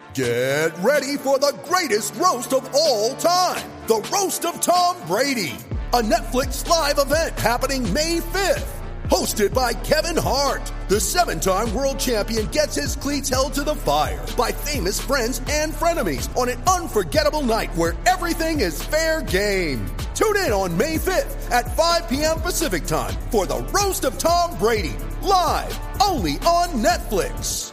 Get ready for the greatest roast of all time, the Roast of Tom Brady, a Netflix live event happening May 5th. Hosted by Kevin Hart, the 7-time world champion gets his cleats held to the fire by famous friends and frenemies on an unforgettable night where everything is fair game. Tune in on May 5th at 5 p.m. Pacific time for the Roast of Tom Brady, live only on Netflix.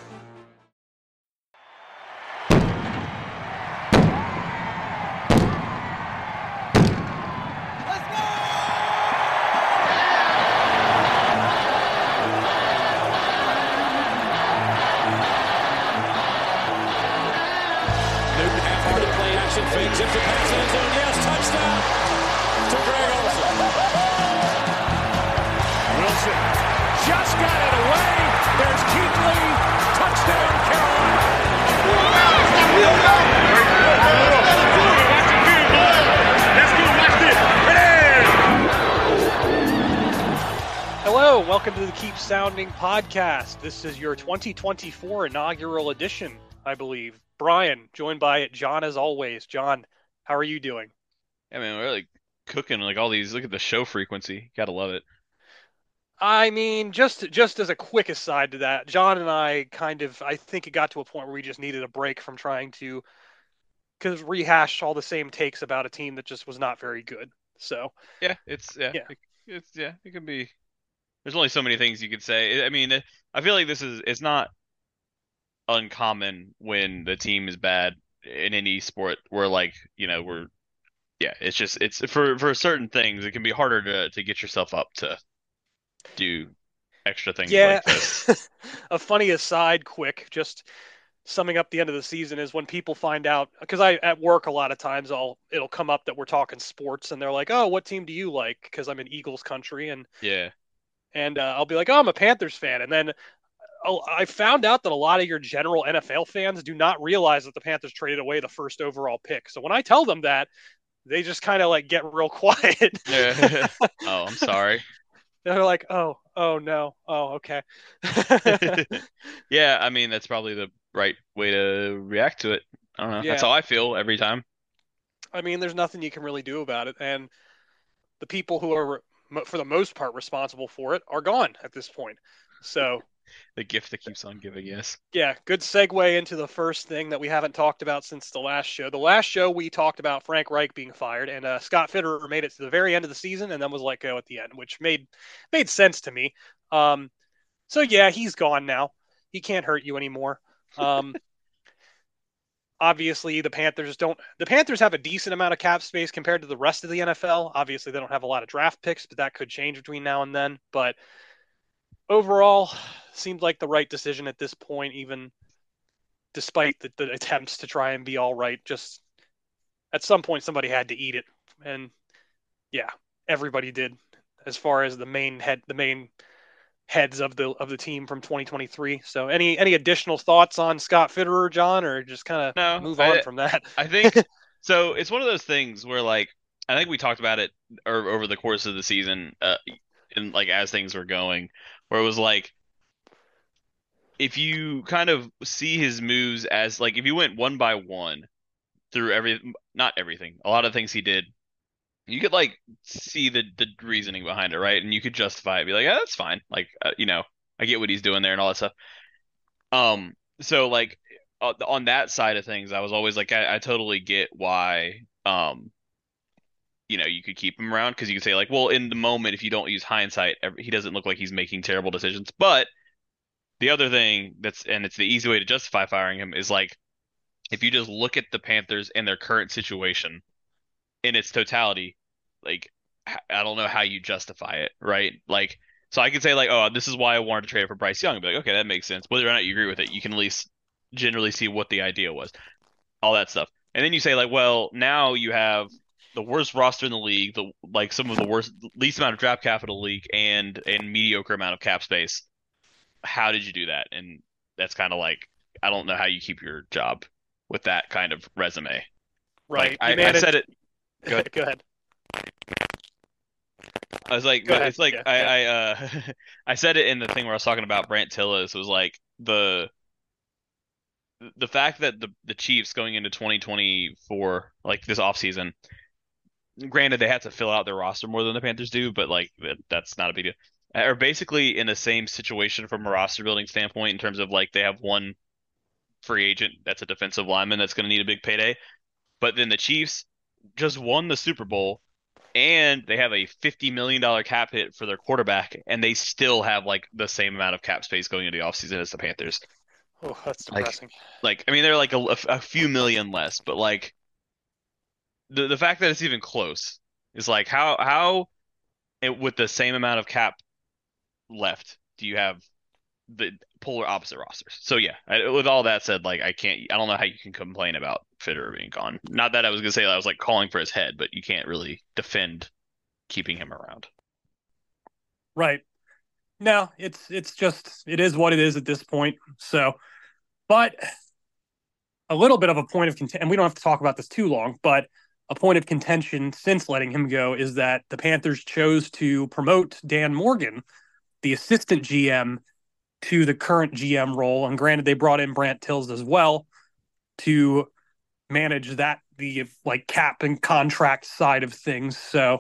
Fakes it for pass end zone. Yes, touchdown to Greg Olsen. Wilson just got it away. There's Keith Lee. Touchdown, Carolina. Hello, welcome to the Keep Sounding podcast. This is your 2024 inaugural edition, I believe. Brian, joined by John as always. John, how are you doing? Yeah, man, we're like cooking like all these. Look at the show frequency. Gotta love it. I mean, just as a quick aside to that, John and I I think it got to a point where we just needed a break from trying to rehash all the same takes about a team that just was not very good. So yeah, it can be. There's only so many things you could say. I mean, I feel like it's not uncommon when the team is bad in any sport where it's for certain things it can be harder to get yourself up to do extra things like this. A funny aside quick, just summing up the end of the season is when people find out, because I at work a lot of times it'll come up that we're talking sports and they're like, oh, what team do you like? Because I'm in Eagles country and I'll be like, oh, I'm a Panthers fan, and then I found out that a lot of your general NFL fans do not realize that the Panthers traded away the first overall pick. So when I tell them that, they just kind of like get real quiet. Yeah. Oh, I'm sorry. They're like, oh no. Oh, okay. Yeah, I mean, that's probably the right way to react to it. I don't know. Yeah. That's how I feel every time. I mean, there's nothing you can really do about it. And the people who are, for the most part, responsible for it are gone at this point. So the gift that keeps on giving, yes. Yeah, good segue into the first thing that we haven't talked about since the last show. The last show we talked about Frank Reich being fired, and Scott Fitterer made it to the very end of the season and then was let go at the end, which made sense to me. So yeah, he's gone now. He can't hurt you anymore. Obviously, the Panthers have a decent amount of cap space compared to the rest of the NFL. Obviously, they don't have a lot of draft picks, but that could change between now and then. But overall, seemed like the right decision at this point, even despite the attempts to try and be all right. Just at some point, somebody had to eat it, and yeah, everybody did. As far as the main heads of the team from 2023. So, any additional thoughts on Scott Fitterer, John, or just kind of move on from that? I think so. It's one of those things where, like, I think we talked about it over the course of the season, and like as things were going, where it was like, if you kind of see his moves as like, if you went one by one through not everything, a lot of things he did, you could like see the reasoning behind it, right? And you could justify it, be like, yeah, that's fine. Like, I get what he's doing there and all that stuff. So like on that side of things, I was always like, I totally get why, you could keep him around, because you could say like, well, in the moment, if you don't use hindsight, he doesn't look like he's making terrible decisions. But the other thing it's the easy way to justify firing him is like, if you just look at the Panthers and their current situation in its totality, like, I don't know how you justify it, right? Like, so I could say like, oh, this is why I wanted to trade for Bryce Young. I'd be like, okay, that makes sense. Whether or not you agree with it, you can at least generally see what the idea was, all that stuff. And then you say like, well, now you have the worst roster in the league, some of the least amount of draft capital league, and mediocre amount of cap space. How did you do that? And that's kind of like, I don't know how you keep your job with that kind of resume. Right. Like, I said it. Go ahead. I was like, it's like, I said it in the thing where I was talking about Brant Tillis. It was like the fact that the Chiefs going into 2024, like this offseason, granted they have to fill out their roster more than the Panthers do, but like that's not a big deal. Are basically in the same situation from a roster building standpoint in terms of like they have one free agent that's a defensive lineman that's going to need a big payday, but then the Chiefs just won the Super Bowl and they have a $50 million cap hit for their quarterback, and they still have like the same amount of cap space going into the offseason as the Panthers. Oh, that's Like, depressing. I mean, they're like a few million less, but like the fact that it's even close is like how with the same amount of cap left do you have the polar opposite rosters? So yeah, with all that said, like I don't know how you can complain about Fitterer being gone. Not that I was gonna say I was like calling for his head, but you can't really defend keeping him around. Right. No, it's just it is what it is at this point. So, but a little bit of a point of contention, and we don't have to talk about this too long, but a point of contention since letting him go is that the Panthers chose to promote Dan Morgan, the assistant GM, to the current GM role. And granted, they brought in Brant Tills as well to manage that, the like cap and contract side of things. So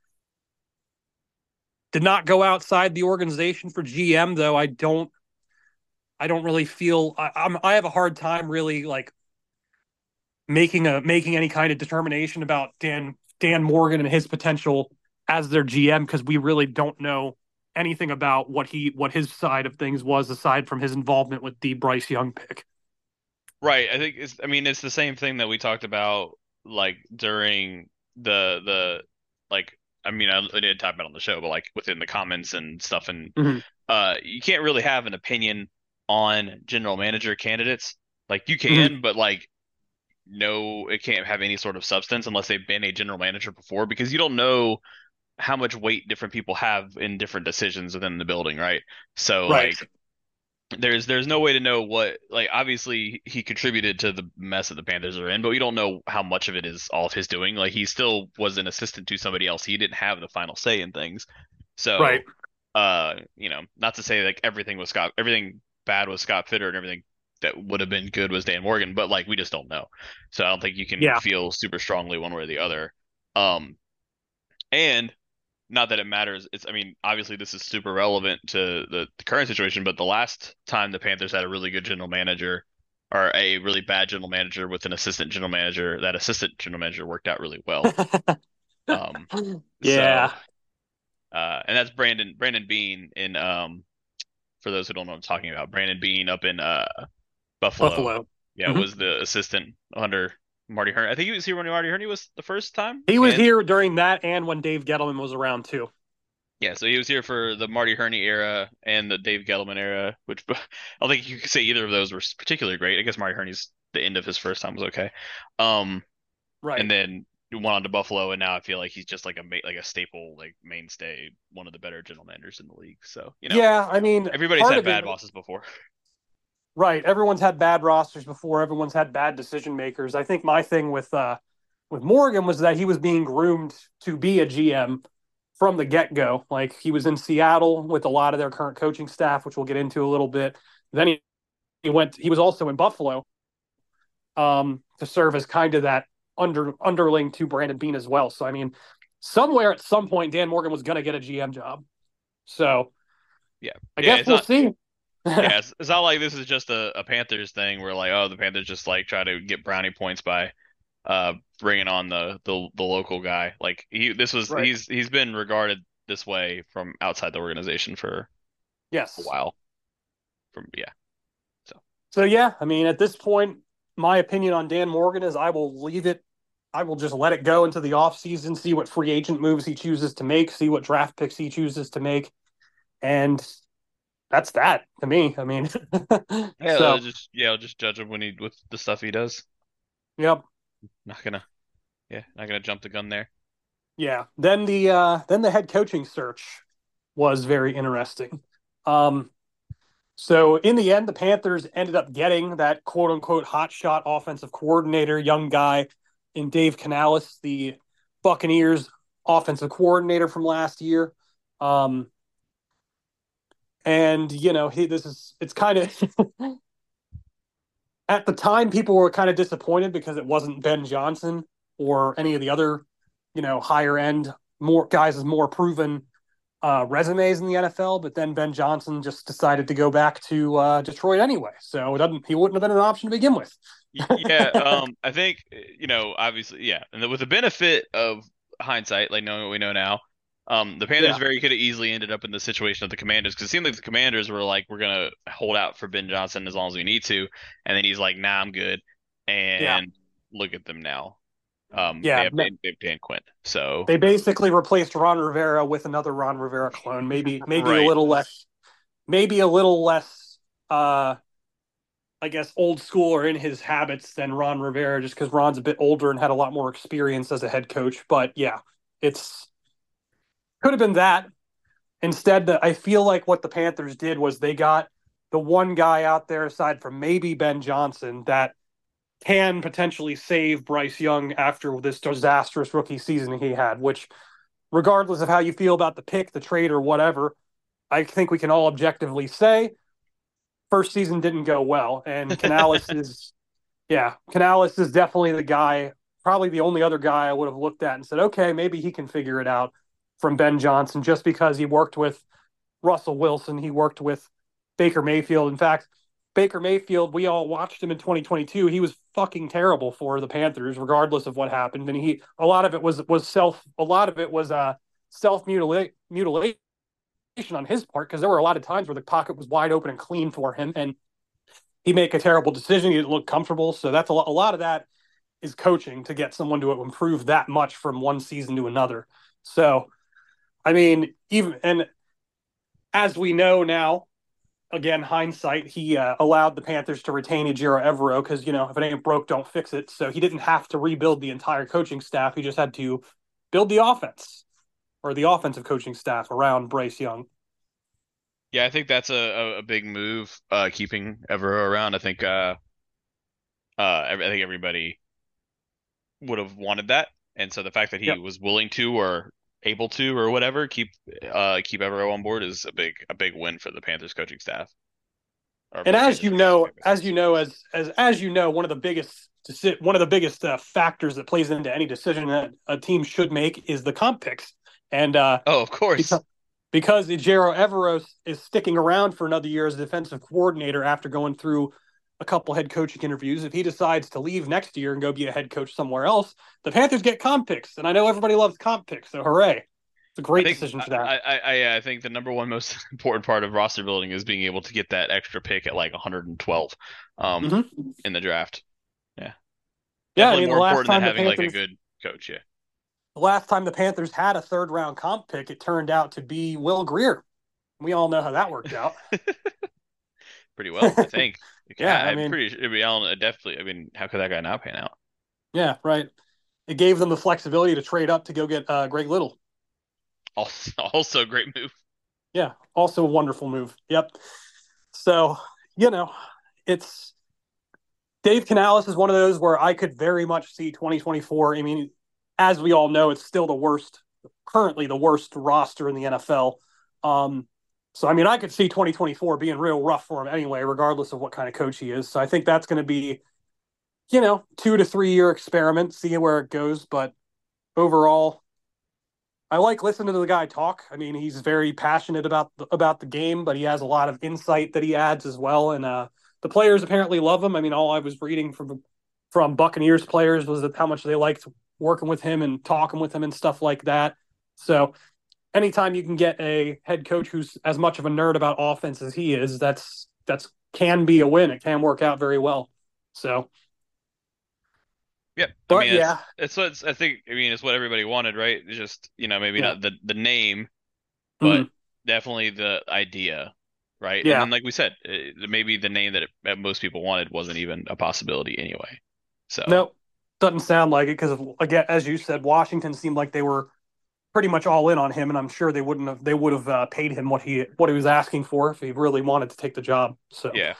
did not go outside the organization for GM, though. I don't really feel I have a hard time really like making any kind of determination about Dan Morgan and his potential as their GM, because we really don't know anything about what his side of things was aside from his involvement with the Bryce Young pick. Right. I mean it's the same thing that we talked about like during the like I mean I didn't talk about it on the show, but like within the comments and stuff, and Mm-hmm. you can't really have an opinion on general manager candidates. Like you Mm-hmm. can, but like no, it can't have any sort of substance unless they've been a general manager before, because you don't know how much weight different people have in different decisions within the building, right? So Right. like there's no way to know what, like obviously he contributed to the mess that the Panthers are in, but we don't know how much of it is all of his doing. Like he still was an assistant to somebody else. He didn't have the final say in things. Right. So not to say like everything bad was Scott Fitter and everything that would have been good was Dan Morgan, but like we just don't know. So I don't think you can Yeah. feel super strongly one way or the other. Um and not that it matters. I mean, obviously this is super relevant to the current situation, but the last time the Panthers had a really good general manager or a really bad general manager with an assistant general manager, that assistant general manager worked out really well. Um, so, Yeah. and that's Brandon Beane in, for those who don't know what I'm talking about, Brandon Beane up in, Buffalo. Buffalo. Yeah, Mm-hmm. was the assistant under Marty Herney. I think he was here when Marty Herney was the first time. He was And here during that and when Dave Gettleman was around too. yeah, so he was here for the Marty Herney era and the Dave Gettleman era, which I don't think you could say either of those were particularly great. I guess Marty Herney's the end of his first time was okay. Um, and Right. then went on to Buffalo, and now I feel like he's just like like a staple, like mainstay, one of the better general managers in the league. So, Yeah, I mean, everybody's part had of it, bad bosses before. right. Everyone's had bad rosters before. Everyone's had bad decision makers. I think my thing with Morgan was that he was being groomed to be a GM from the get go. Like he was in Seattle with a lot of their current coaching staff, which we'll get into a little bit. Then he was also in Buffalo to serve as kind of that underling to Brandon Beane as well. So I mean, somewhere at some point, Dan Morgan was going to get a GM job. So Yeah, I yeah, guess we'll see. yeah, it's not like this is just a Panthers thing where like, oh, the Panthers just like try to get brownie points by bringing on the local guy. Like Right. he's been regarded this way from outside the organization for a Yes. while. From yeah. So So yeah, I mean, at this point, my opinion on Dan Morgan is I will leave it. I will just let it go into the offseason, see what free agent moves he chooses to make, see what draft picks he chooses to make. And that's that to me. I mean, yeah, so I'll just judge him when he with the stuff he does. yep. Not gonna not gonna jump the gun there. Yeah. Then the head coaching search was very interesting. Um, so in the end, the Panthers ended up getting that quote unquote hotshot offensive coordinator, young guy in Dave Canales, the Buccaneers offensive coordinator from last year. Um, and you know, it's kind of at the time, people were kind of disappointed because it wasn't Ben Johnson or any of the other, higher end, more guys with more proven resumes in the NFL. But then Ben Johnson just decided to go back to Detroit anyway, so he wouldn't have been an option to begin with. Yeah, I think obviously, yeah, and with the benefit of hindsight, like knowing what we know now, the Panthers Yeah, very could have easily ended up in the situation of the Commanders because it seemed like the Commanders were like, we're gonna hold out for Ben Johnson as long as we need to, and then he's like, nah, I'm good, yeah, and look at them now. They yeah. have Dan Quinn, so They basically replaced Ron Rivera with another Ron Rivera clone. Maybe a right. little less, maybe a little less. I guess old school or in his habits than Ron Rivera, just because Ron's a bit older and had a lot more experience as a head coach. But yeah, it's could have been that. Instead, I feel like what the Panthers did was they got the one guy out there, aside from maybe Ben Johnson, that can potentially save Bryce Young after this disastrous rookie season he had, which, regardless of how you feel about the pick, the trade, or whatever, I think we can all objectively say first season didn't go well. And Canales is definitely the guy, probably the only other guy I would have looked at and said, okay, maybe he can figure it out from Ben Johnson, just because he worked with Russell Wilson. He worked with Baker Mayfield. In fact, Baker Mayfield, we all watched him in 2022. He was fucking terrible for the Panthers, regardless of what happened. And a lot of it was self mutilation on his part, because there were a lot of times where the pocket was wide open and clean for him, and he make a terrible decision. He didn't look comfortable. So that's a lot of that is coaching to get someone to improve that much from one season to another. So, I mean, even and as we know now, again, hindsight, he allowed the Panthers to retain Ejiro Evero because, if it ain't broke, don't fix it. So he didn't have to rebuild the entire coaching staff. He just had to build the offense or the offensive coaching staff around Bryce Young. Yeah, I think that's a big move, keeping Evero around. I think everybody would have wanted that, and so the fact that he Yep. was willing to or able to or whatever keep Evero on board is a big win for the Panthers coaching staff. Or for And the as Panthers you coaching know, staff, I should one of the biggest factors that plays into any decision that a team should make is the comp picks. And Oh, of course. because Ejiro Evero is sticking around for another year as a defensive coordinator after going through a couple head coaching interviews, if he decides to leave next year and go be a head coach somewhere else, the Panthers get comp picks. And I know everybody loves comp picks, so hooray. It's a great decision for that. I think the number one most important part of roster building is being able to get that extra pick at like 112 in the draft. Yeah. Yeah, I Definitely mean, more important than having like a good coach, yeah. the last time the Panthers had a third round comp pick, it turned out to be Will Grier. We all know how that worked out. Pretty well, I think. Yeah, I'm pretty sure. I mean, definitely. I mean, how could that guy not pan out? yeah, right. It gave them the flexibility to trade up to go get Greg Little. Also, a great move. Yeah, also a wonderful move. Yep. So, it's Dave Canales is one of those where I could very much see 2024. I mean, as we all know, it's still currently the worst roster in the NFL. So, I mean, I could see 2024 being real rough for him anyway, regardless of what kind of coach he is. So I think that's going to be, 2 to 3 year experiment, see where it goes. But overall, I like listening to the guy talk. I mean, he's very passionate about the game, but he has a lot of insight that he adds as well. And the players apparently love him. I mean, all I was reading from Buccaneers players was how much they liked working with him and talking with him and stuff like that. So anytime you can get a head coach who's as much of a nerd about offense as he is, that's can be a win. It can work out very well. So, Yeah, I but mean, yeah, it's what I think. I mean, it's what everybody wanted, right? It's just maybe yeah, not the name, but Mhm. definitely the idea, right? And Yeah. then, like we said, maybe the name that most people wanted wasn't even a possibility anyway. So Nope, doesn't sound like it because again, as you said, Washington seemed like they were pretty much all in on him, and I'm sure they would have paid him what he was asking for if he really wanted to take the job. yeah,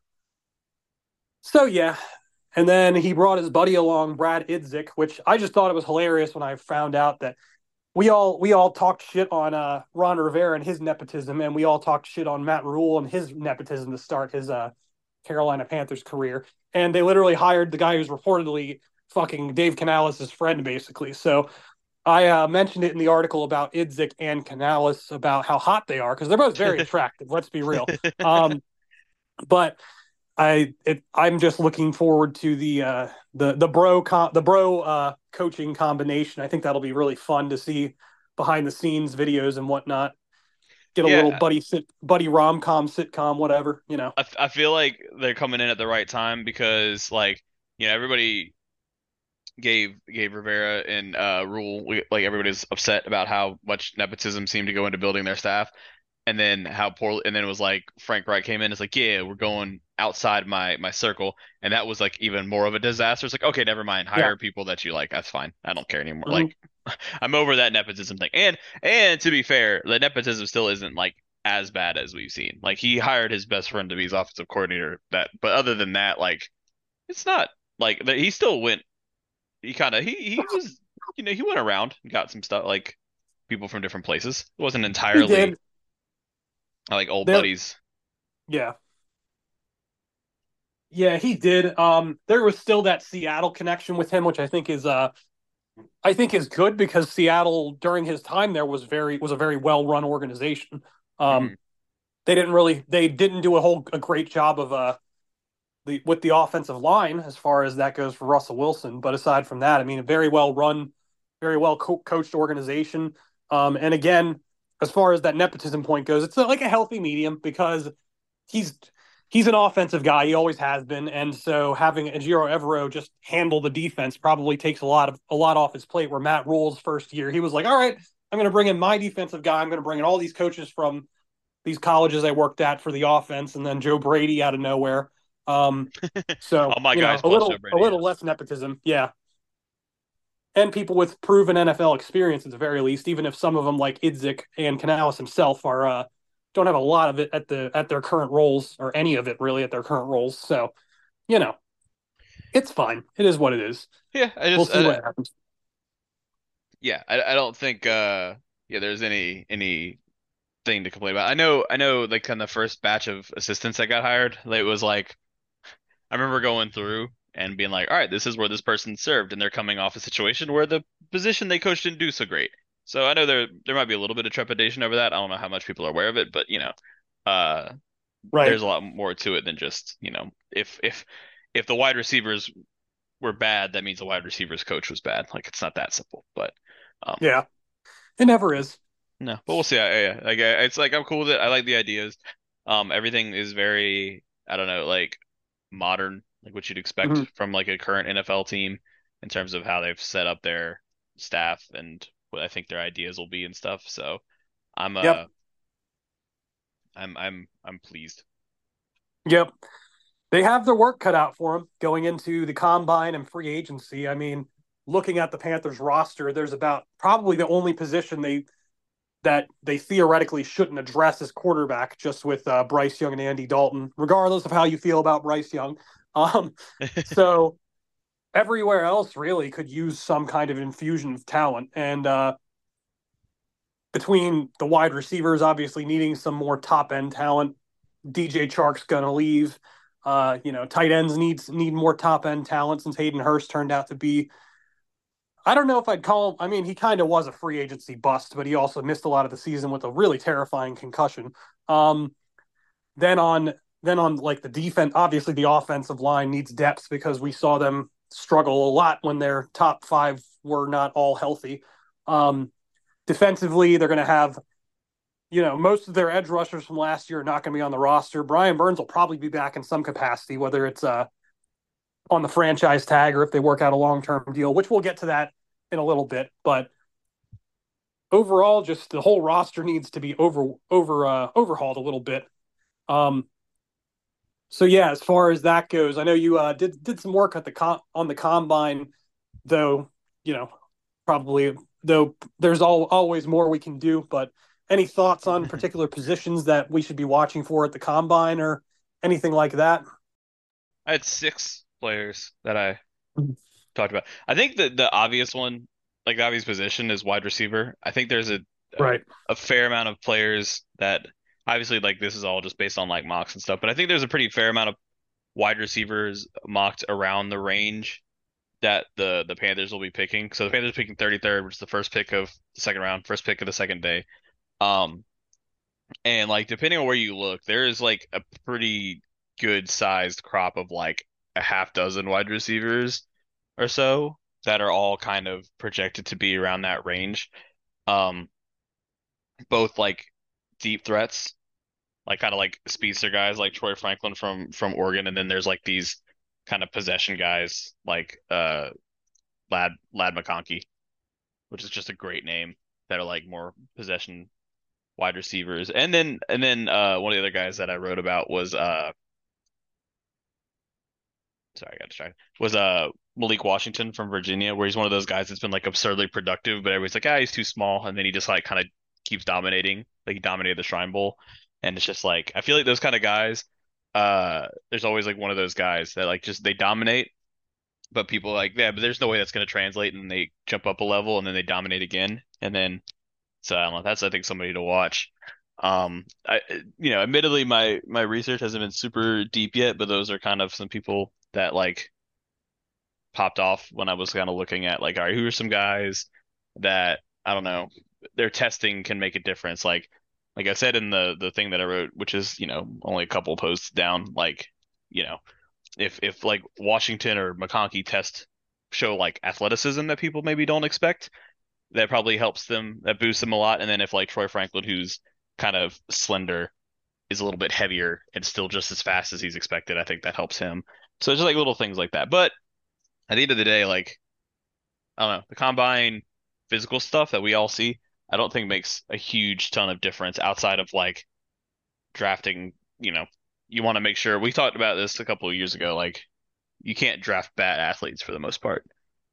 So yeah, and then he brought his buddy along, Brad Idzik, which I just thought it was hilarious when I found out that we all talked shit on Ron Rivera and his nepotism, and we all talked shit on Matt Rule and his nepotism to start his Carolina Panthers career. And they literally hired the guy who's reportedly fucking Dave Canales' friend, basically. So I mentioned it in the article about Idzik and Canales about how hot they are because they're both very attractive. Let's be real. But I'm just looking forward to the bro coaching combination. I think that'll be really fun to see behind the scenes videos and whatnot. Get a little Yeah, buddy rom-com sitcom, whatever, you know. I feel like they're coming in at the right time because like everybody gave Rivera and Rule like everybody's upset about how much nepotism seemed to go into building their staff, and then how poor, and then it was like Frank Wright came in. It's like, yeah, we're going outside my circle, and that was like even more of a disaster. It's like, okay, never mind, Yeah. hire people that you like. That's fine. I don't care anymore. Mhm. Like, I'm over that nepotism thing. And to be fair, the nepotism still isn't like as bad as we've seen. Like he hired his best friend to be his offensive coordinator. But other than that, like it's not like he still went. He kind of he was he went around and got some stuff like people from different places. It wasn't He entirely did. like old There, buddies. yeah. Yeah, he did. There was still that Seattle connection with him, which I think is good because Seattle during his time there was a very well run organization. Hmm. Um, they didn't do a great job of with the offensive line as far as that goes for Russell Wilson. But aside from that, I mean, a very well run, very well coached organization. And again, as far as that nepotism point goes, it's like a healthy medium because he's he's an offensive guy. He always has been, and so having Ejiro Evero just handle the defense probably takes a lot off his plate. Where Matt Rule's first year, he was like, "All right, I'm going to bring in my defensive guy. I'm going to bring in all these coaches from these colleges I worked at for the offense," and then Joe Brady out of nowhere. So All my you know, guys plus Joe a Brady. little Yeah. less nepotism, yeah, and people with proven NFL experience at the very least, even if some of them like Idzik and Canales himself are don't have a lot of it at their current roles or any of it really at their current roles. So you know, it's fine. It is what it is. Yeah, We'll see what happens. yeah, I don't think yeah, there's any thing to complain about. I know like on the first batch of assistants that got hired, it was like I remember going through and being like, all right, this is where this person served, and they're coming off a situation where the position they coached didn't do so great. So I know there might be a little bit of trepidation over that. I don't know how much people are aware of it, but uh, Right. there's a lot more to it than just, if the wide receivers were bad, that means the wide receivers coach was bad. Like it's not that simple, but um, Yeah. It never is. no, but we'll see. Yeah, like it's like I'm cool with it. I like the ideas. Everything is very, I don't know, like modern, like what you'd expect Mhm. from like a current NFL team in terms of how they've set up their staff and what I think their ideas will be and stuff. So I'm Yep. I'm pleased. Yep. They have their work cut out for them going into the combine and free agency. I mean, looking at the Panthers roster, there's about probably the only position they theoretically shouldn't address as quarterback, just with Bryce Young and Andy Dalton, regardless of how you feel about Bryce Young. Um, so everywhere else really could use some kind of infusion of talent, and between the wide receivers, obviously needing some more top end talent. DJ Chark's gonna leave. Tight ends need more top end talent since Hayden Hurst turned out to be. I don't know if I'd call him. I mean, he kind of was a free agency bust, but he also missed a lot of the season with a really terrifying concussion. Um, then on then on like the defense, obviously the offensive line needs depth because we saw them struggle a lot when their top five were not all healthy. Um, Defensively, they're going to have most of their edge rushers from last year are not going to be on the roster. Brian Burns will probably be back in some capacity, whether it's on the franchise tag or if they work out a long term deal, which we'll get to that in a little bit. But overall, just the whole roster needs to be overhauled a little bit. Um, so yeah, as far as that goes, I know you did some work at on the combine, though. You know, probably though there's always more we can do. But any thoughts on particular positions that we should be watching for at the combine or anything like that? I had six players that I talked about. I think that the obvious one, like the obvious position, is wide receiver. I think there's a, Right. a fair amount of players that obviously like this is all just based on like mocks and stuff, but I think there's a pretty fair amount of wide receivers mocked around the range that the Panthers will be picking. So the Panthers are picking 33rd, which is the first pick of the second round, first pick of the second day. Um, and like depending on where you look, there is like a pretty good sized crop of like a half dozen wide receivers or so that are all kind of projected to be around that range. Um, both like deep threats, like kind of like speedster guys like Troy Franklin from Oregon, and then there's like these kind of possession guys like Lad McConkey, which is just a great name that are like more possession wide receivers. And then one of the other guys that I wrote about was sorry, I got distracted. Was Malik Washington from Virginia, where he's one of those guys that's been like absurdly productive, but everybody's like, ah, he's too small, and then he just like kind of keeps dominating. Like he dominated the Shrine Bowl, and it's just like I feel like those kind of guys. There's always like one of those guys that like just they dominate, but people are like, yeah, but there's no way that's going to translate, and they jump up a level and then they dominate again, and then so I don't know. That's I think somebody to watch. I admittedly my research hasn't been super deep yet, but those are kind of some people that like popped off when I was kind of looking at like, all right, who are some guys that I don't know, their testing can make a difference. Like I said in the thing that I wrote, which is, only a couple posts down, like, you know, if like Washington or McConkey test show like athleticism that people maybe don't expect, that probably helps them, that boosts them a lot. And then if like Troy Franklin, who's kind of slender, is a little bit heavier and still just as fast as he's expected, I think that helps him. So it's just like little things like that. But at the end of the day, like, I don't know, the combine physical stuff that we all see, I don't think makes a huge ton of difference outside of like drafting, you want to make sure we talked about this a couple of years ago, like you can't draft bad athletes for the most part.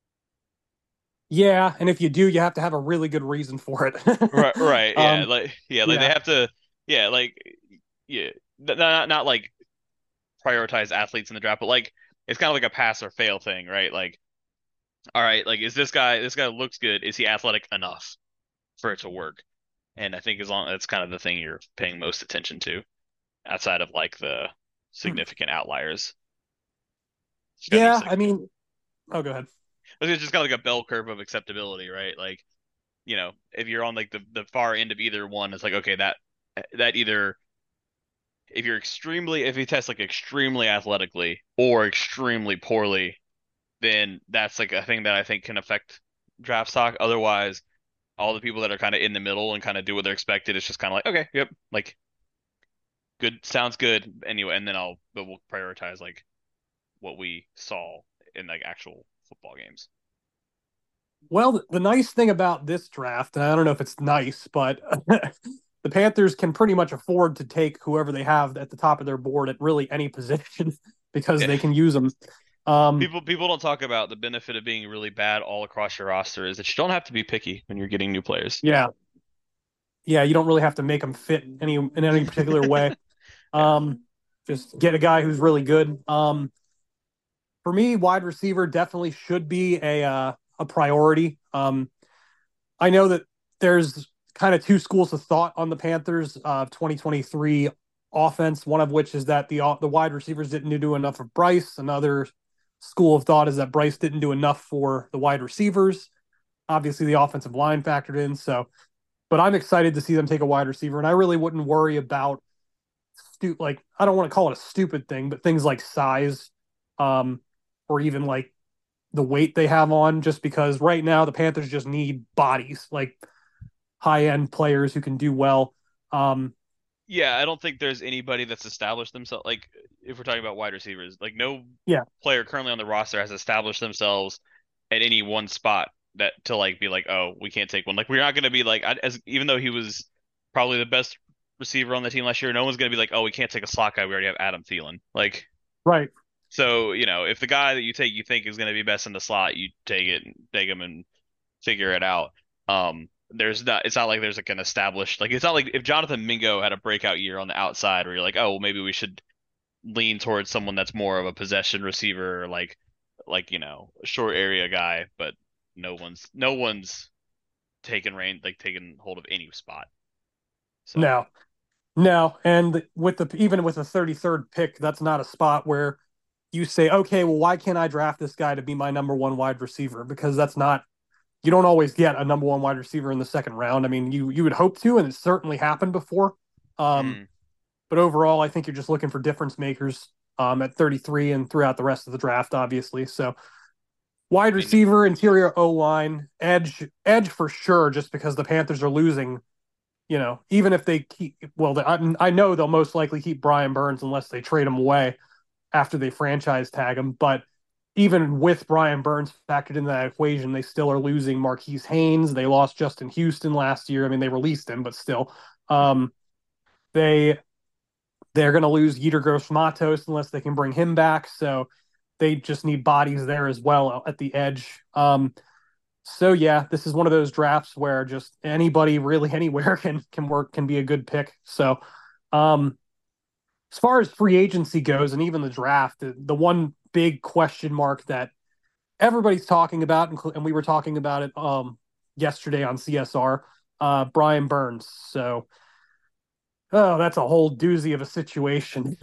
Yeah, and if you do, you have to have a really good reason for it. Right, right, yeah, Um, like they yeah, have to, yeah, like yeah, not like prioritize athletes in the draft, but like it's kind of like a pass or fail thing, right? Like, all right, like is this guy looks good? Is he athletic enough for it to work? And I think as long that's kind of the thing you're paying most attention to, outside of like the significant outliers. It's gotta be yeah. sig I mean, oh, go ahead. It's just kind of like a bell curve of acceptability, right? Like, if you're on like the far end of either one, it's like okay, that either if you test like extremely athletically or extremely poorly, then that's like a thing that I think can affect draft stock. Otherwise, all the people that are kind of in the middle and kind of do what they're expected, it's just kind of like, okay, yep, like good, sounds good anyway. And then but we'll prioritize like what we saw in like actual football games. Well, the nice thing about this draft, and I don't know if it's nice, but the Panthers can pretty much afford to take whoever they have at the top of their board at really any position because Yeah. they can use them. Um, People don't talk about the benefit of being really bad all across your roster is that you don't have to be picky when you're getting new players. yeah, yeah, you don't really have to make them fit in any particular way. Yeah. Um, just get a guy who's really good. For me, wide receiver definitely should be a priority. I know that there's kind of two schools of thought on the Panthers 2023 offense. One of which is that the wide receivers didn't do enough for Bryce. Another school of thought is that Bryce didn't do enough for the wide receivers. Obviously, the offensive line factored in. So, but I'm excited to see them take a wide receiver, and I really wouldn't worry about like I don't want to call it a stupid thing, but things like size, um, or even like the weight they have on, just because right now the Panthers just need bodies, like high end players who can do well. Um, Yeah, I don't think there's anybody that's established themselves. Like, if we're talking about wide receivers, like no yeah, player currently on the roster has established themselves at any one spot that to like be like, oh, we can't take one. Like, we're not going to be like, as even though he was probably the best receiver on the team last year, no one's going to be like, oh, we can't take a slot guy. We already have Adam Thielen. Like, right. so if the guy that you take you think is going to be best in the slot, you take him and figure it out. It's not like there's like an established like it's not like if Jonathan Mingo had a breakout year on the outside where you're like, oh, well, maybe we should lean towards someone that's more of a possession receiver, like a short area guy, but no one's taken hold of any spot. So No, no, and with the even with the 33rd pick, that's not a spot where you say, okay, well, why can't I draft this guy to be my number one wide receiver? Because that's not, you don't always get a number one wide receiver in the second round. I mean, you would hope to, and it's certainly happened before. Mm. But overall, I think you're just looking for difference makers at 33 and throughout the rest of the draft, obviously. So wide receiver, interior O line, edge for sure, just because the Panthers are losing. Even if they keep, well, I know they'll most likely keep Brian Burns unless they trade him away after they franchise tag him. But even with Brian Burns factored into that equation, they still are losing Marquise Haynes. They lost Justin Houston last year. I mean, they released him, but still, they they're going to lose Yetur Gross-Matos unless they can bring him back. So they just need bodies there as well at the edge. So yeah, this is one of those drafts where just anybody really anywhere can be a good pick. So as far as free agency goes and even the draft, the one big question mark that everybody's talking about, and we were talking about it yesterday on CSR, Brian Burns. So that's a whole doozy of a situation.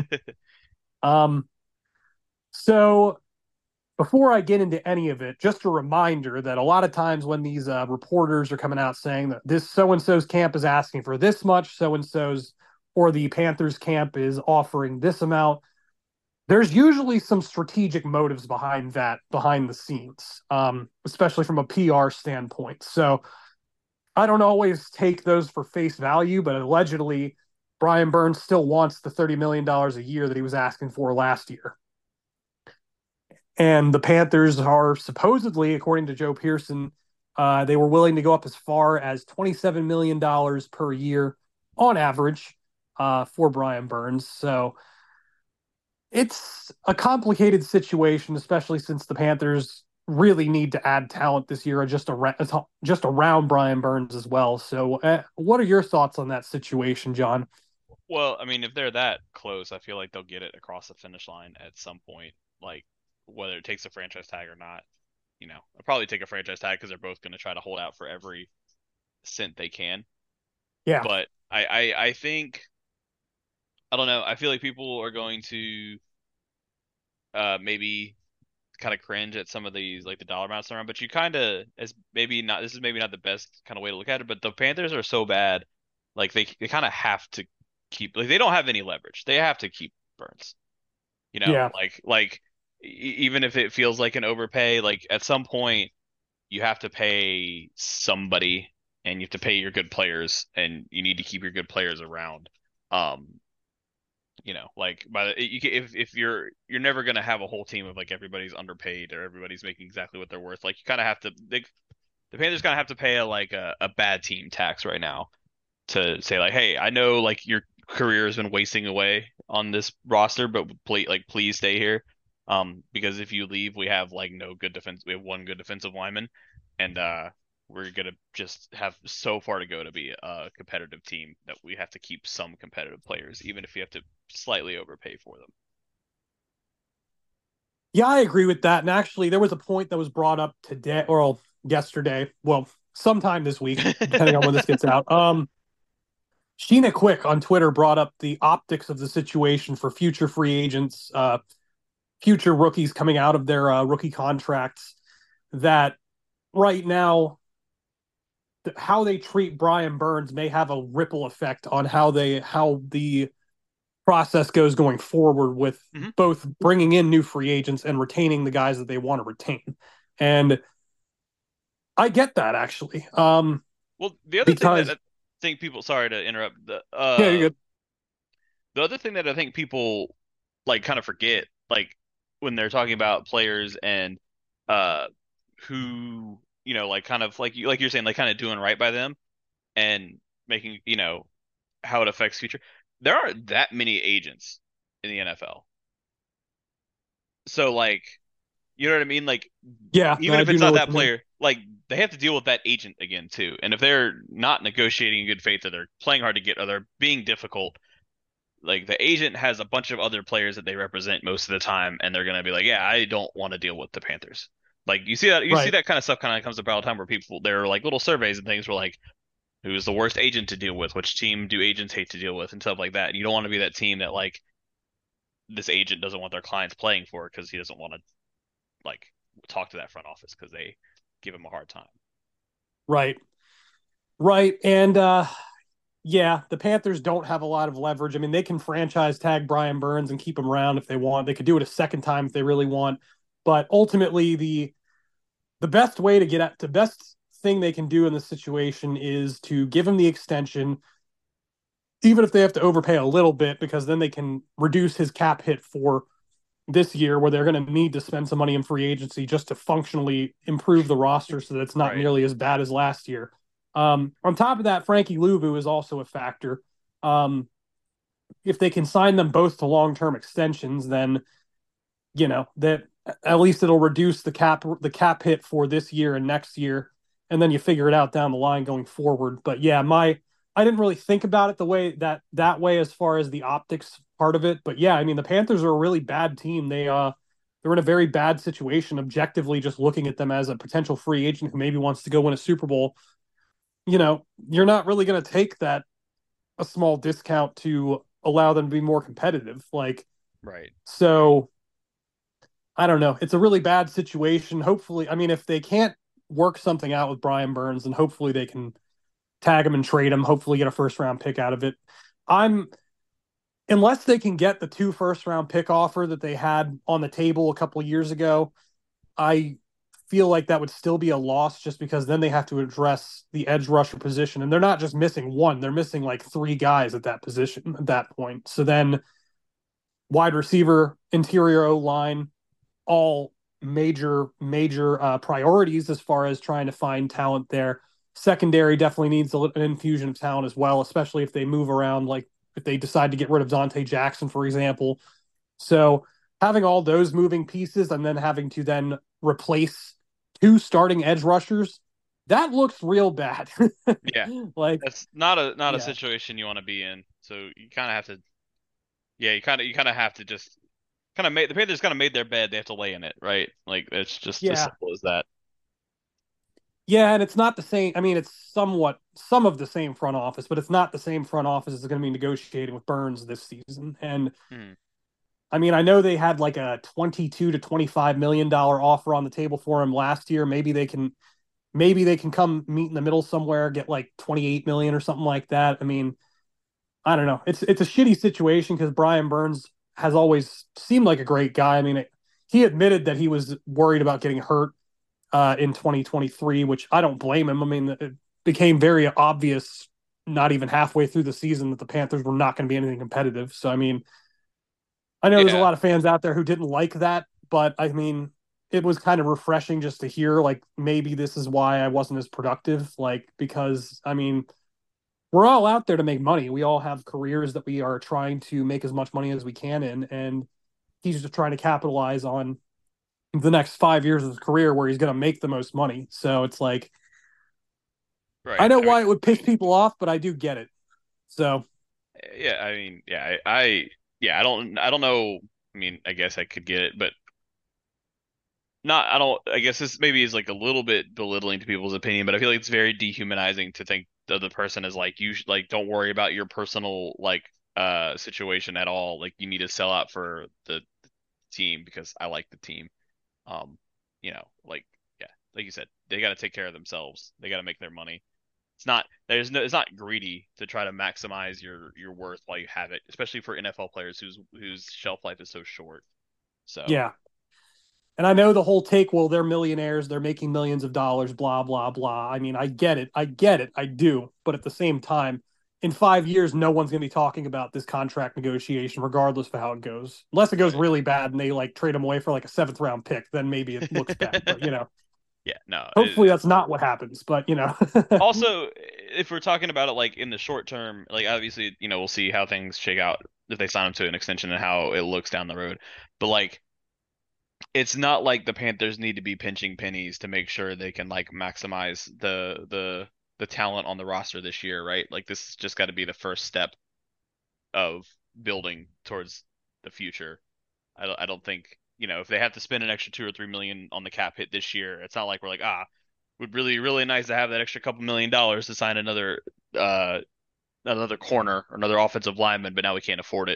So before I get into any of it, just a reminder that a lot of times when these reporters are coming out saying that this so-and-so's camp is asking for this much, so-and-so's or the Panthers camp is offering this amount, there's usually some strategic motives behind that, behind the scenes, especially from a PR standpoint. So I don't always take those for face value, but allegedly Brian Burns still wants the $30 million a year that he was asking for last year. And the Panthers are supposedly, according to Joe Pearson, they were willing to go up as far as $27 million per year on average for Brian Burns. So it's a complicated situation, especially since the Panthers really need to add talent this year just around Brian Burns as well. So what are your thoughts on that situation, John? Well, I mean, if they're that close, I feel like they'll get it across the finish line at some point, like whether it takes a franchise tag or not. I'll probably take a franchise tag because they're both going to try to hold out for every cent they can. Yeah. But I think, I don't know. I feel like people are going to maybe kind of cringe at some of these, like the dollar amounts around, but you kind of, as maybe not, this is maybe not the best kind of way to look at it, but the Panthers are so bad, like they kind of have to keep, like they don't have any leverage. They have to keep Burns. Yeah. Like even if it feels like an overpay, like at some point you have to pay somebody and you have to pay your good players and you need to keep your good players around. Like if you're never gonna have a whole team of like everybody's underpaid or everybody's making exactly what they're worth. Like you kind of have to, the Panthers kind of have to pay a bad team tax right now to say like, hey, I know like your career has been wasting away on this roster, but please stay here. Because if you leave, we have like no good defense. We have one good defensive lineman, and we're gonna just have so far to go to be a competitive team that we have to keep some competitive players, even if you have to slightly overpay for them. Yeah, I agree with that. And actually, there was a point that was brought up today or yesterday. Well, sometime this week, depending on when this gets out. Sheena Quick on Twitter brought up the optics of the situation for future free agents, future rookies coming out of their rookie contracts. That right now, how they treat Brian Burns may have a ripple effect on how the process goes going forward with both bringing in new free agents and retaining the guys that they want to retain. And I get that actually. Well, the other thing that I think people, sorry to interrupt, yeah, you're good. The other thing that I think people like kind of forget, like when they're talking about players and who, like kind of like you're saying, like kind of doing right by them and making, how it affects future. There aren't that many agents in the NFL. So like, you know what I mean? Like, yeah, even if it's not that player, like they have to deal with that agent again too. And if they're not negotiating in good faith or they're playing hard to get or they're being difficult, like the agent has a bunch of other players that they represent most of the time, and they're gonna be like, yeah, I don't want to deal with the Panthers. Like you see that kind of stuff kind of comes up all the time where people, there are like little surveys and things where like, who's the worst agent to deal with? Which team do agents hate to deal with and stuff like that? And you don't want to be that team that like this agent doesn't want their clients playing for it because he doesn't want to like talk to that front office because they give him a hard time. Right. Right. And yeah, the Panthers don't have a lot of leverage. I mean, they can franchise tag Brian Burns and keep him around if they want. They could do it a second time if they really want. But ultimately, the best way to get at the best thing they can do in this situation is to give him the extension, even if they have to overpay a little bit, because then they can reduce his cap hit for this year, where they're going to need to spend some money in free agency just to functionally improve the roster so that it's not Right. nearly as bad as last year. On top of that, Frankie Louvu is also a factor. If they can sign them both to long-term extensions, then that at least it'll reduce the cap hit for this year and next year, and then you figure it out down the line going forward. But yeah, I didn't really think about it the way that way as far as the optics part of it. But yeah, I mean the Panthers are a really bad team. They're in a very bad situation objectively, just looking at them as a potential free agent who maybe wants to go win a Super Bowl. You're not really going to take that a small discount to allow them to be more competitive. Like, Right. so I don't know. It's a really bad situation. Hopefully, I mean, if they can't work something out with Brian Burns, then hopefully they can tag him and trade him, hopefully get a first round pick out of it. I'm Unless they can get the 2 first round pick offer that they had on the table a couple of years ago, I feel like that would still be a loss just because then they have to address the edge rusher position. And they're not just missing one, they're missing like 3 guys at that position at that point. So then wide receiver, interior O line, all major priorities as far as trying to find talent there. Secondary definitely needs an infusion of talent as well, especially if they move around, like if they decide to get rid of Dante Jackson, for example. So having all those moving pieces and then having to then replace 2 starting edge rushers, that looks real bad. Yeah. Like, That's not a yeah. situation you want to be in. So you kind of have to, yeah, you kind of have to just kind of make the Panthers kind of made their bed. They have to lay in it, right? Like it's just as Yeah. simple as that. Yeah, and it's not the same. I mean, it's somewhat some of the same front office, but it's not the same front office that's going to be negotiating with Burns this season. And Hmm. I mean, I know they had like a 22 to 25 million dollar offer on the table for him last year. Maybe they can come meet in the middle somewhere, get like 28 million or something like that. I mean, I don't know. It's a shitty situation because Brian Burns has always seemed like a great guy. I mean, he admitted that he was worried about getting hurt in 2023, which I don't blame him. I mean, it became very obvious not even halfway through the season that the Panthers were not going to be anything competitive. So, I mean, I know there's a Yeah. lot of fans out there who didn't like that, but I mean, it was kind of refreshing just to hear like maybe this is why I wasn't as productive. Like, because I mean, we're all out there to make money. We all have careers that we are trying to make as much money as we can in, and he's just trying to capitalize on the next 5 years of his career where he's going to make the most money. So it's like, I Right. know I mean, why it would piss people off, but I do get it. So yeah. I mean, yeah. Yeah. I don't know. I mean, I guess I could get it, but not. I don't. I guess this maybe is like a little bit belittling to people's opinion, but I feel like it's very dehumanizing to think of the person as like you should, like don't worry about your personal like situation at all. Like you need to sell out for the team because I like the team. Um, like yeah, like you said, they got to take care of themselves. They got to make their money. It's not greedy to try to maximize your worth while you have it, especially for NFL players whose shelf life is so short. So yeah. And I know the whole take, well, they're millionaires, they're making millions of dollars, blah, blah, blah. I mean, I get it. I get it. I do. But at the same time, in 5 years, no one's going to be talking about this contract negotiation, regardless of how it goes. Unless it goes right. really bad and they like trade him away for like a 7th round pick, then maybe it looks bad. But, Yeah, no. hopefully that's not what happens. But, Also, if we're talking about it like in the short term, like obviously, we'll see how things shake out if they sign him to an extension and how it looks down the road. But like it's not like the Panthers need to be pinching pennies to make sure they can like maximize the talent on the roster this year, right? Like this has just got to be the first step of building towards the future. I don't think, if they have to spend an extra 2 or 3 million on the cap hit this year, it's not like we're like, would really, really nice to have that extra couple $1 million to sign another corner or another offensive lineman, but now we can't afford it.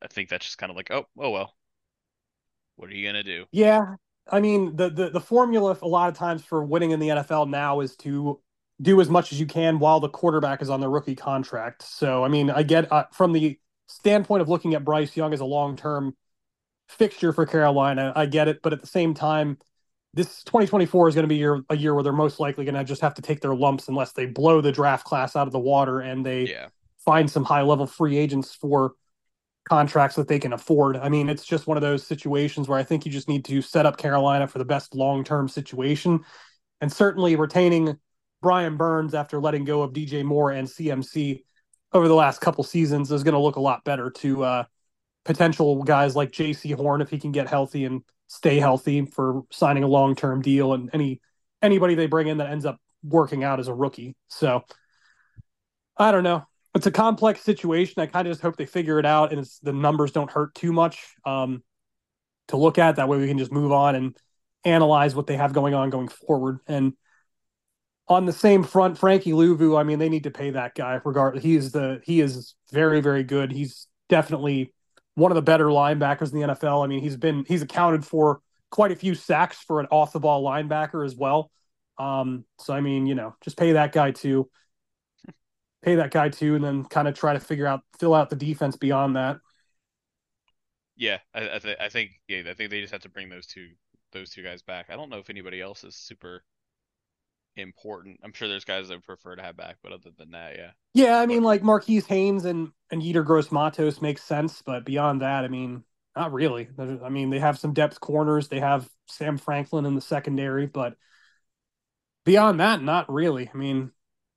I think that's just kind of like, oh well, what are you gonna do? Yeah, I mean the formula a lot of times for winning in the NFL now is to do as much as you can while the quarterback is on the rookie contract. So I mean, I get from the standpoint of looking at Bryce Young as a long-term fixture for Carolina, I get it, but at the same time, this 2024 is going to be a year where they're most likely going to just have to take their lumps unless they blow the draft class out of the water and they Yeah, find some high-level free agents for contracts that they can afford. I mean, it's just one of those situations where I think you just need to set up Carolina for the best long-term situation. And certainly retaining Brian Burns after letting go of DJ Moore and CMC over the last couple seasons is going to look a lot better to potential guys like JC Horn if he can get healthy and stay healthy for signing a long-term deal, and anybody they bring in that ends up working out as a rookie. So I don't know. It's a complex situation. I kind of just hope they figure it out and the numbers don't hurt too much to look at. That way we can just move on and analyze what they have going forward. And on the same front, Frankie Louvu, I mean, they need to pay that guy regardless. He is very, very good. He's definitely one of the better linebackers in the NFL. I mean, he's accounted for quite a few sacks for an off the ball linebacker as well. So I mean, just pay that guy too. Pay that guy too, and then kind of try to fill out the defense beyond that. yeah. I think they just have to bring those two guys back. I don't know if anybody else is super important. I'm sure there's guys that would prefer to have back, but other than that, yeah. Yeah, I mean, But like Marquise Haynes and Yetur Gross Matos makes sense, but beyond that, I mean, not really. I mean, they have some depth corners. They have Sam Franklin in the secondary, but beyond that, not really. I mean,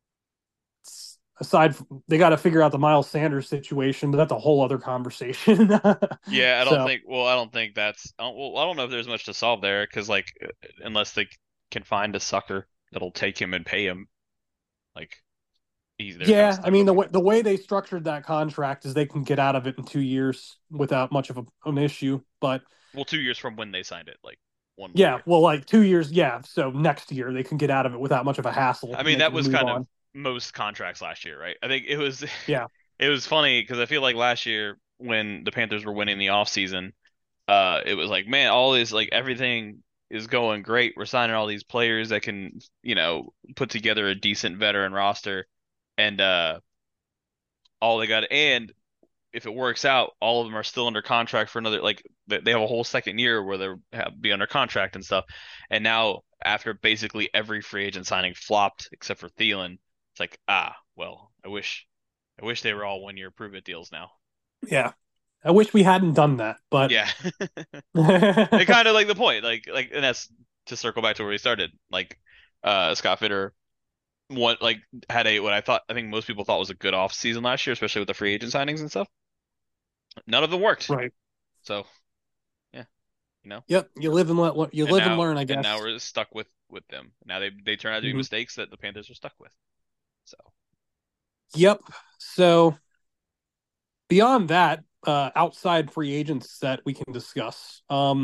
they got to figure out the Miles Sanders situation, but that's a whole other conversation. yeah, So I don't think that's. Well, I don't know if there's much to solve there because like unless they can find a sucker that'll take him and pay him, like they're kind of yeah, I stuck mean with him. the way they structured that contract is they can get out of it in 2 years without much of an issue. But Well, 2 years from when they signed it, like one more yeah, year. well, like 2 years, yeah. So next year they can get out of it without much of a hassle I and mean, they that can was move kind of on. most contracts last year, right? I think it was Yeah, it was funny because I feel like last year when the Panthers were winning the offseason, it was like, man, all this like everything is going great. We're signing all these players that can, put together a decent veteran roster, and all they got, and if it works out, all of them are still under contract for another like they have a whole second year where they'll be under contract and stuff. And now after basically every free agent signing flopped except for Thielen, it's like well, I wish they were all 1 year prove it deals now. yeah. I wish we hadn't done that, but Yeah, it kind of like the point and that's to circle back to where we started. Like Scott Fitter what like had a what I think most people thought was a good off season last year, especially with the free agent signings and stuff. None of them worked. right. So yeah, you know. Yep, you And live and now learn, I and now guess. we're stuck with them. Now they turn out to be Mhm. mistakes that the Panthers are stuck with. So Yep. So beyond that, outside free agents that we can discuss.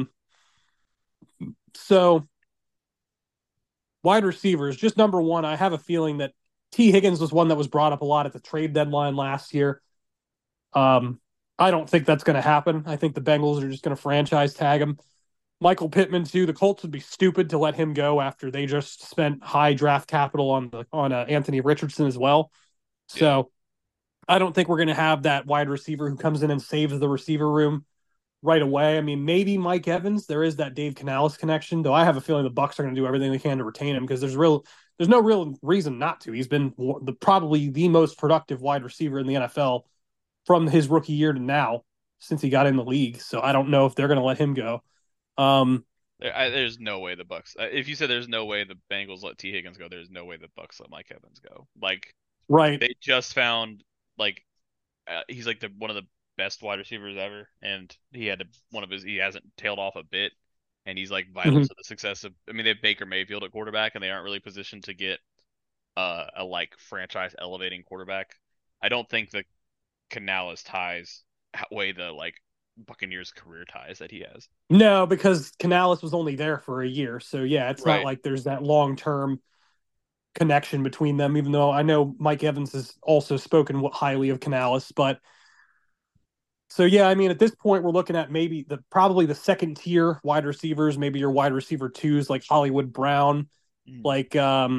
So wide receivers, just number one, I have a feeling that T. Higgins was one that was brought up a lot at the trade deadline last year. Um, I don't think that's going to happen. I think the Bengals are just going to franchise tag him. Michael Pittman too. The Colts would be stupid to let him go after they just spent high draft capital on Anthony Richardson as well. yeah, So I don't think we're going to have that wide receiver who comes in and saves the receiver room right away. I mean, maybe Mike Evans. There is that Dave Canales connection, though. I have a feeling the Bucs are going to do everything they can to retain him because there's no real reason not to. He's been probably the most productive wide receiver in the NFL from his rookie year to now since he got in the league. So I don't know if they're going to let him go. Um, there's no way the Bucks. If you said there's no way the Bengals let T Higgins go, there's no way the Bucks let Mike Evans go. Like right. they just found like he's like the one of the best wide receivers ever, and he hasn't tailed off a bit, and he's like vital Mhm. to the success of. I mean, they have Baker Mayfield at quarterback, and they aren't really positioned to get a like franchise elevating quarterback. I don't think the Canales ties outweigh the like Buccaneers career ties that he has. No, because Canales was only there for a year. So yeah, it's not Right. like there's that long term connection between them, even though I know Mike Evans has also spoken highly of Canales. But So yeah, I mean, at this point, we're looking at maybe probably the second tier wide receivers, maybe your wide receiver twos like Hollywood Brown, like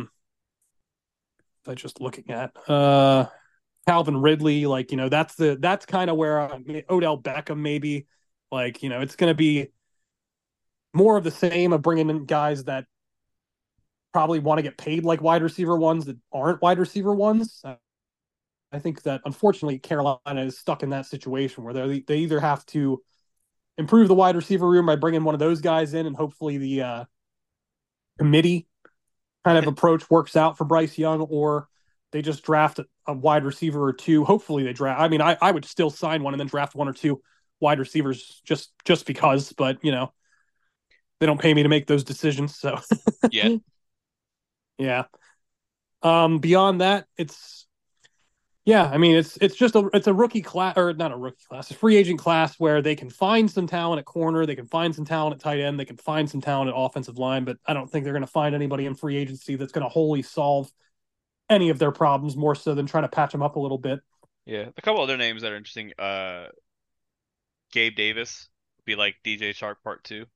I just looking at Calvin Ridley, like that's kind of where Odell Beckham maybe, like it's going to be more of the same of bringing in guys that probably want to get paid like wide receiver ones that aren't wide receiver ones. I think that unfortunately Carolina is stuck in that situation where they either have to improve the wide receiver room by bringing one of those guys in, and hopefully the committee kind of approach works out for Bryce Young, or they just draft a wide receiver or two. Hopefully they draft. I mean, I would still sign one and then draft one or two wide receivers just because, but they don't pay me to make those decisions. So Yeah. yeah. Beyond that, I mean, it's just it's a rookie class, or not a rookie class, a free agent class where they can find some talent at corner, they can find some talent at tight end, they can find some talent at offensive line, but I don't think they're going to find anybody in free agency that's going to wholly solve any of their problems, more so than trying to patch them up a little bit. Yeah. A couple other names that are interesting. Gabe Davis would be like DJ Shark Part 2.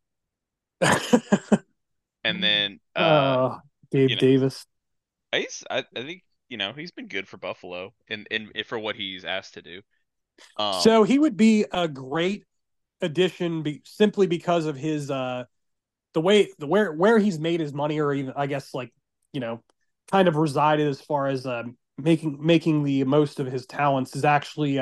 And then Gabe Davis. I think he's been good for Buffalo in for what he's asked to do. So he would be a great addition simply because of his where he's made his money, or even I guess like kind of resided as far as making the most of his talents is actually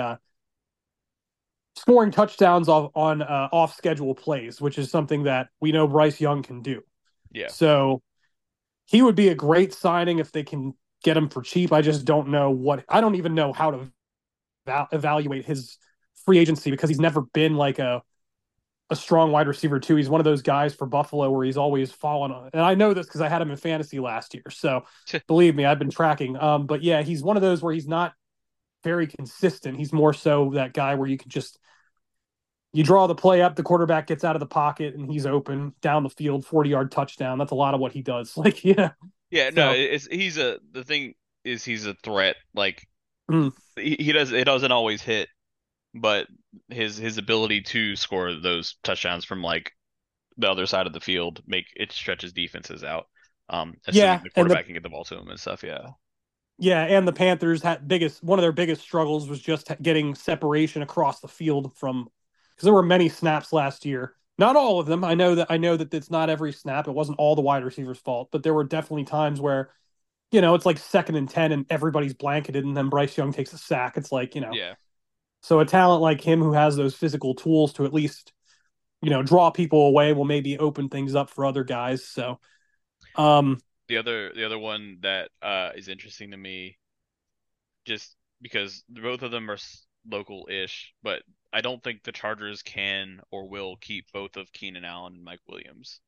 scoring touchdowns on off schedule plays, which is something that we know Bryce Young can do. Yeah. So he would be a great signing if they can get him for cheap. I just don't know I don't even know how to evaluate his free agency because he's never been like a strong wide receiver too. He's one of those guys for Buffalo where he's always fallen on. And I know this because I had him in fantasy last year. So believe me, I've been tracking. But yeah, he's one of those where he's not very consistent. He's more so that guy where you draw the play up, the quarterback gets out of the pocket and he's open down the field, 40-yard touchdown. That's a lot of what he does. Like, yeah. Yeah, no, the thing is he's a threat. Like he it doesn't always hit, but his ability to score those touchdowns from like the other side of the field stretches defenses out. Assuming the quarterback can get the ball to him and stuff. Yeah. Yeah, and the Panthers one of their biggest struggles was just getting separation across the field because there were many snaps last year. Not all of them. I know that it's not every snap. It wasn't all the wide receivers' fault, but there were definitely times where, it's like 2nd and 10 and everybody's blanketed, and then Bryce Young takes a sack. It's like, Yeah. So a talent like him who has those physical tools to at least, draw people away will maybe open things up for other guys. So, the other one that is interesting to me, just because both of them are local-ish, but I don't think the Chargers can or will keep both of Keenan Allen and Mike Williams.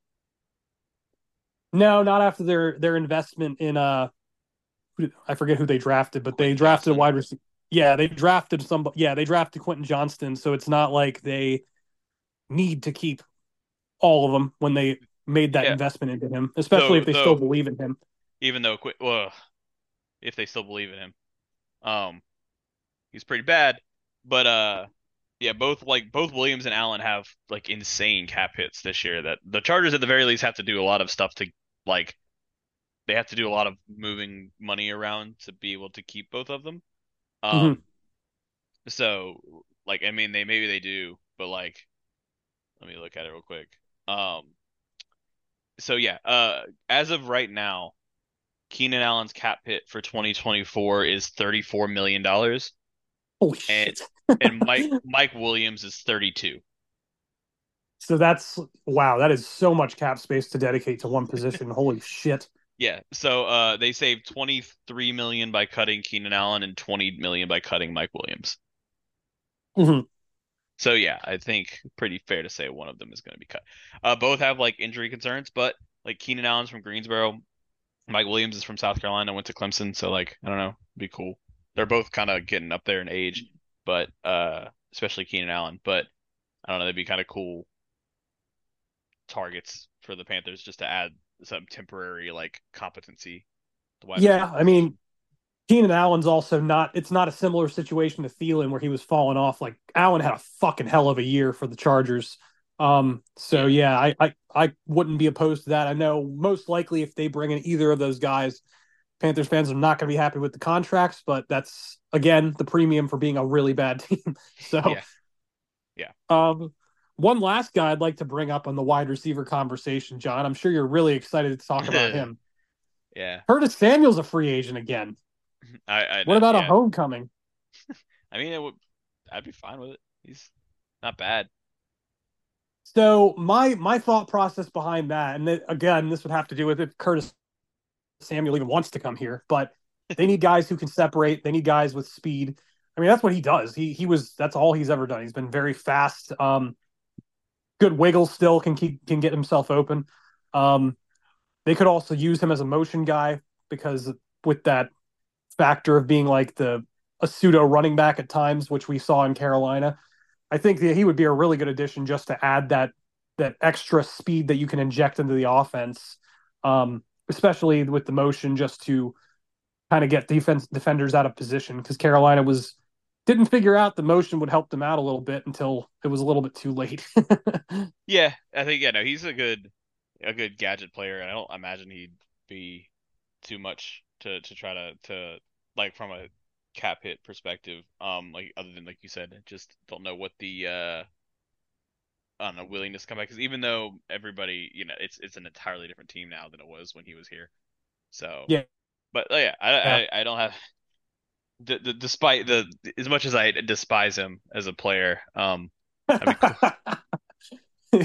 No, not after their investment in I forget who they drafted, but they drafted a wide receiver. Yeah, they drafted they drafted Quentin Johnston, so it's not like they need to keep all of them when they made that investment into him, especially if they still believe in him. Even though if they still believe in him. He's pretty bad, but yeah, both Williams and Allen have like insane cap hits this year that the Chargers at the very least have to do a lot of stuff to like they have to do a lot of moving money around to be able to keep both of them. So like I mean maybe they do, but like let me look at it real quick. So yeah, as of right now, Keenan Allen's cap hit for 2024 is $34 million. Holy shit. And Mike Williams is 32. So that is so much cap space to dedicate to one position. Holy shit. Yeah. So they saved 23 million by cutting Keenan Allen and 20 million by cutting Mike Williams. So yeah, I think pretty fair to say one of them is going to be cut. Both have like injury concerns, but like Keenan Allen's from Greensboro, Mike Williams is from South Carolina, went to Clemson, so like I don't know, be cool. They're both kind of getting up there in age, but especially Keenan Allen, but I don't know, that'd be kind of cool targets for the Panthers just to add some temporary like competency. Yeah, I mean, Keenan Allen's also not. It's not a similar situation to Thielen where he was falling off. Like Allen had a fucking hell of a year for the Chargers. So yeah, I wouldn't be opposed to that. I know most likely if they bring in either of those guys, Panthers fans are not going to be happy with the contracts, but that's again the premium for being a really bad team. So Yeah. Yeah. One last guy I'd like to bring up on the wide receiver conversation, John. I'm sure you're really excited to talk about him. Yeah. Curtis Samuel's a free agent again. I What about a homecoming? I mean, I'd be fine with it. He's not bad. So my thought process behind that, and again, this would have to do with if Curtis Samuel even wants to come here, but they need guys who can separate. They need guys with speed. I mean, that's what he does. That's all he's ever done. He's been very fast. Good wiggle still, can get himself open. They could also use him as a motion guy because with that factor of being like a pseudo running back at times, which we saw in Carolina, I think that he would be a really good addition just to add that extra speed that you can inject into the offense, especially with the motion, just to kind of get defenders out of position because Carolina didn't figure out the motion would help them out a little bit until it was a little bit too late. Yeah, I think no, he's a good gadget player, and I don't imagine he'd be too much to try to like from a cap hit perspective. Like other than like you said, just don't know what the I don't know willingness to come back because even though everybody it's an entirely different team now than it was when he was here. So Yeah. but yeah, I don't have despite as much as I despise him as a player, that'd be cool.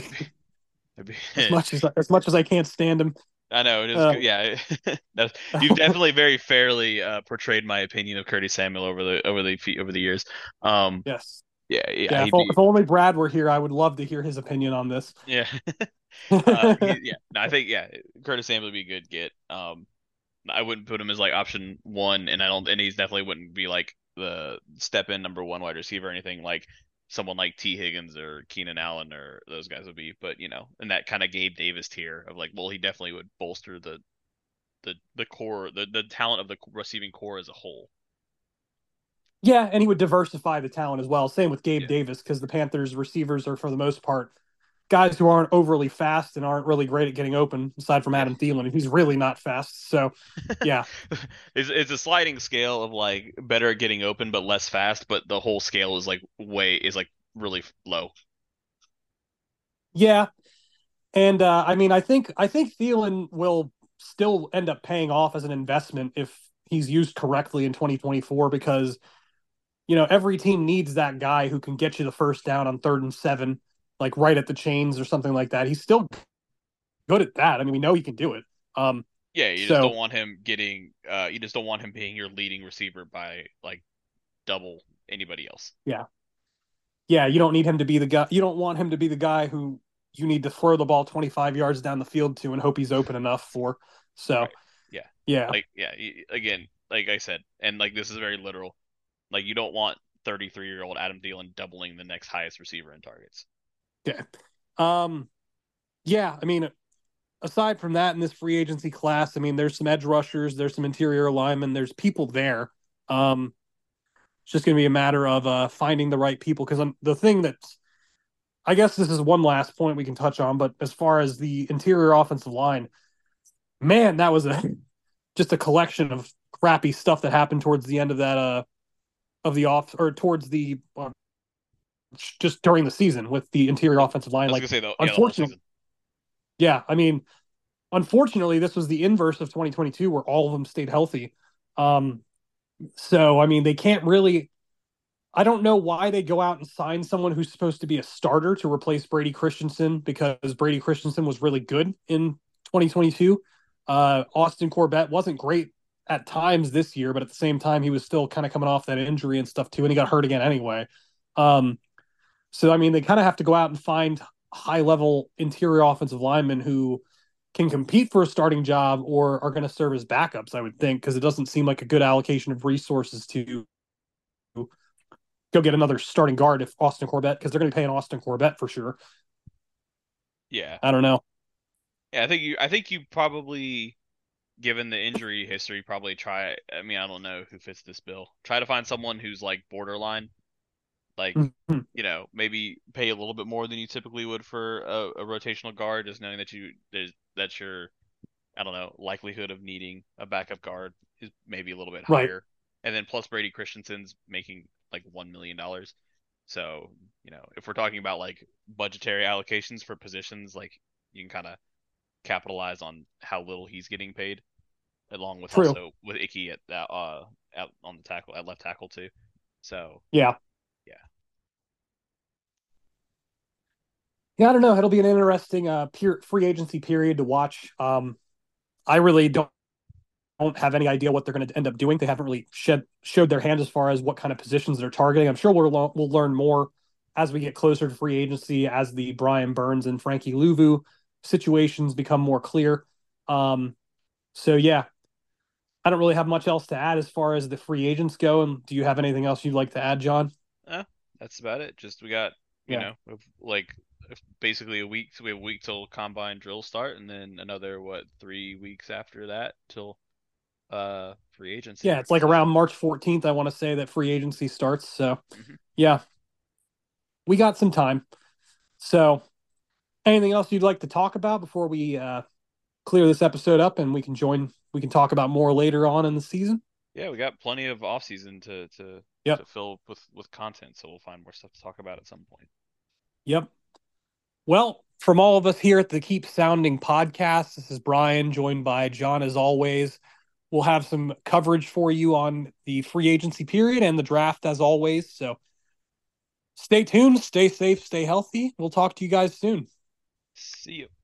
as much as I can't stand him. I know it is. Yeah, you've definitely very fairly portrayed my opinion of Curtis Samuel over the years. Yes. Yeah. If only Brad were here, I would love to hear his opinion on this. Yeah. No, I think Curtis Samuel would be a good get. I wouldn't put him as like option one, and he's definitely wouldn't be like the step in number one wide receiver or anything like someone like T. Higgins or Keenan Allen or those guys would be. But in that kind of Gabe Davis tier of like, well, he definitely would bolster the core, the talent of the receiving core as a whole. Yeah, and he would diversify the talent as well. Same with Gabe Davis because the Panthers receivers are for the most part guys who aren't overly fast and aren't really great at getting open, aside from Adam Thielen. He's really not fast. So, yeah. It's a sliding scale of like better at getting open but less fast, but the whole scale is like really low. Yeah. And I mean, I think Thielen will still end up paying off as an investment if he's used correctly in 2024 because, every team needs that guy who can get you the first down on 3rd and 7. Like right at the chains or something like that. He's still good at that. I mean, we know he can do it. You just don't want him getting. You just don't want him being your leading receiver by like double anybody else. Yeah. You don't need him to be the guy. You don't want him to be the guy who you need to throw the ball 25 yards down the field to and hope he's open enough for. So, right. Yeah. Again, like I said, and like this is very literal. Like you don't want 33-year-old Adam Thielen doubling the next highest receiver in targets. Yeah. I mean, aside from that, in this free agency class, I mean, there's some edge rushers, there's some interior linemen, there's people there. It's just going to be a matter of finding the right people. Because the thing that's, I guess this is one last point we can touch on, but as far as the interior offensive line, man, that was just a collection of crappy stuff that happened towards the end of that towards the. Just during the season with the interior offensive line. Unfortunately, I mean, unfortunately, this was the inverse of 2022 where all of them stayed healthy. So, I mean, they can't really, I don't know why they go out and sign someone who's supposed to be a starter to replace Brady Christensen because Brady Christensen was really good in 2022. Austin Corbett wasn't great at times this year, but at the same time, he was still kind of coming off that injury and stuff too, and he got hurt again anyway. So, I mean, they kind of have to go out and find high-level interior offensive linemen who can compete for a starting job or are going to serve as backups, I would think, because it doesn't seem like a good allocation of resources to go get another starting guard if Austin Corbett, because they're going to be paying Austin Corbett for sure. Yeah. I don't know. Yeah, I think you probably given the injury history, probably try. I mean, I don't know who fits this bill. Try to find someone who's like borderline, like Mhm. maybe pay a little bit more than you typically would for a rotational guard, just knowing that that's your, I don't know, likelihood of needing a backup guard is maybe a little bit Right. higher. And then plus Brady Christensen's making like $1 million. So, if we're talking about like budgetary allocations for positions, like you can kind of capitalize on how little he's getting paid, along with True. also with Icky at that out on the tackle at left tackle too. So Yeah. yeah, Yeah, I don't know. It'll be an interesting free agency period to watch. I really don't have any idea what they're going to end up doing. They haven't really showed their hand as far as what kind of positions they're targeting. I'm sure we'll learn more as we get closer to free agency, as the Brian Burns and Frankie Louvu situations become more clear. So yeah, I don't really have much else to add as far as the free agents go. And do you have anything else you'd like to add, John? eh, that's about it. Just we got Yeah. like basically a week. So we have a week till combine drills start, and then another 3 weeks after that till free agency. Yeah, it's like So around March 14th, I want to say that free agency starts. So mhm. yeah, we got some time. So anything else you'd like to talk about before we clear this episode up and we can talk about more later on in the season? Yeah, we got plenty of off season to Yep. fill with content, so we'll find more stuff to talk about at some point. Yep. Well, from all of us here at the Keep Sounding podcast, this is Brian, joined by John as always. We'll have some coverage for you on the free agency period and the draft as always. So stay tuned, stay safe, stay healthy. We'll talk to you guys soon. See you.